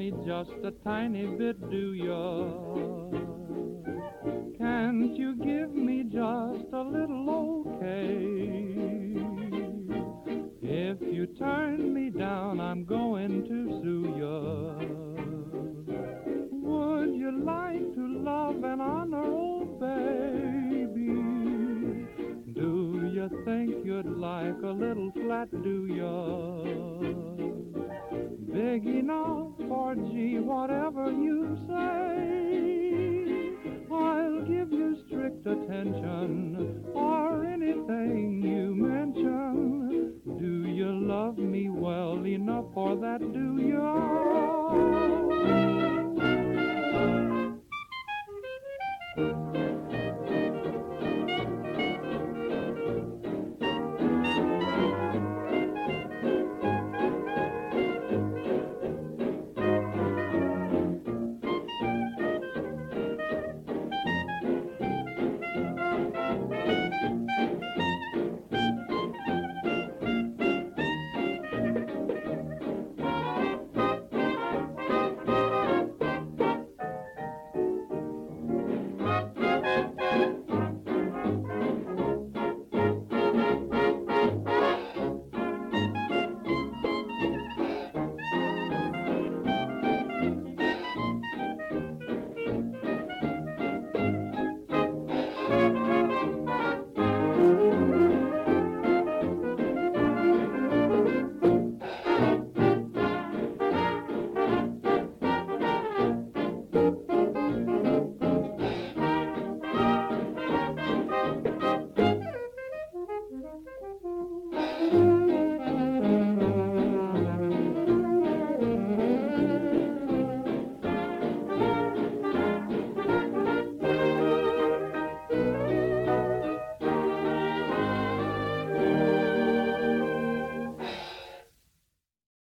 me just a tiny bit, do ya? Can't you give me just a little okay? If you turn me down, I'm going to sue ya. Would you like to love and honor, old baby? Do you think you'd like a little flat, do ya? Big enough for G, whatever you say. I'll give you strict attention or anything you mention. Do you love me well enough for that, do you?